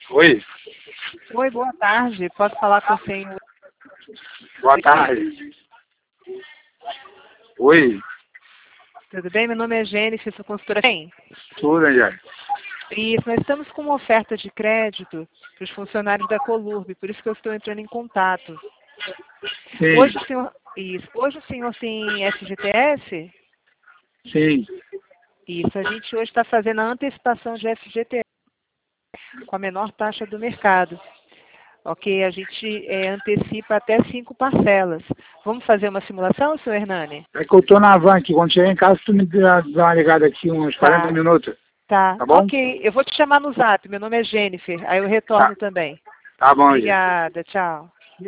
Oi, Oi, boa tarde. Posso falar com o senhor? boa tarde. Oi, Tudo bem? Meu nome é Jennifer, sou consultora. Bem, tudo, Angélica? isso, nós estamos com uma oferta de crédito para os funcionários da Colurb, por isso que eu estou entrando em contato. Sim, Hoje o senhor tem FGTS? sim. Isso, a gente hoje está fazendo a antecipação de FGTS com a menor taxa do mercado. Ok, a gente antecipa até 5 parcelas. Vamos fazer uma simulação, senhor Hernani? É que eu tô na van aqui, quando chegar em casa tu me dá uma ligada aqui, uns 40 Tá, minutos, tá. tá bom? Ok, eu vou te chamar no zap, meu nome é Jennifer, aí eu Tá, retorno também. tá bom, Angélica. Obrigada, tchau.